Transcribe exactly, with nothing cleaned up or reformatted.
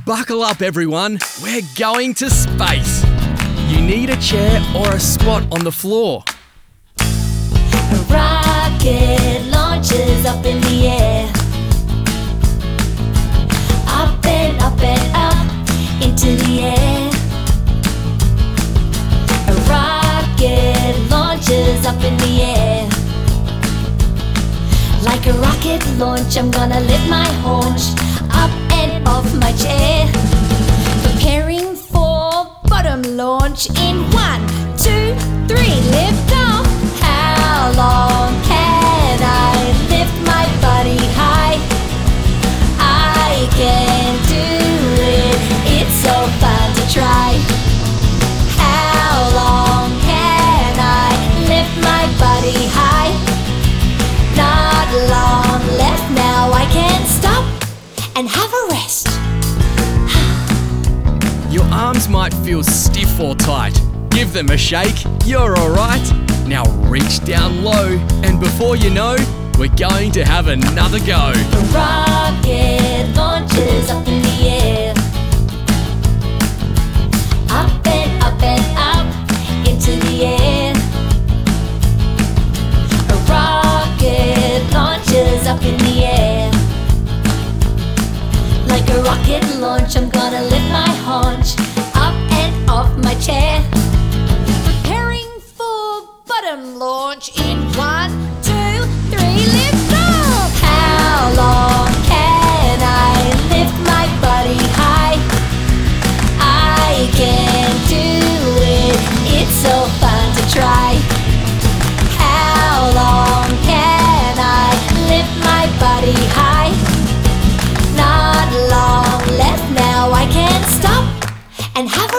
Buckle up, everyone. We're going to space. You need a chair or a spot on the floor. A rocket launches up in the air. Up and up and up into the air. A rocket launches up in the air. Like a rocket launch, I'm gonna lift my haunch up and off my chair. Preparing for bottom launch in one, two, three, lift off. How long can I lift my body high? I can do it, it's so fun to try. How long can I lift my body high? Not long left now, I can stop and have a rest. Your arms might feel stiff or tight. Give them a shake, you're alright. Now reach down low, and before you know, we're going to have another go. The rocket launches up in the air. Up and up and up into the air. A rocket launches up in the air. Like a rocket launch, I'm gonna lift my haunch up and off my chair. Preparing for bottom launch in one, two, three, lift off! How long can I lift my body high? I can do it, it's so fun to try. How long can I lift my body high? Not long left now, I can stop and have a